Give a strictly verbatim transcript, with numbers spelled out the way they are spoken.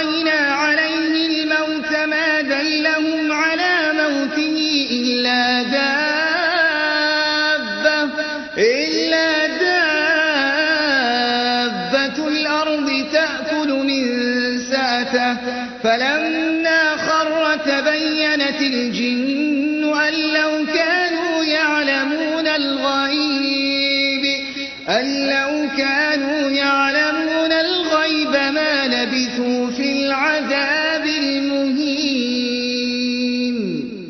قضينا عليه الموت ما دلهم على موته إلا دابة, إلا دابة الأرض تأكل من سأته فلما خر تبينت الجن أن لو كانوا يعلمون الغيب أن لو كانوا يعلمون الغيب ما لبثوا في العذاب.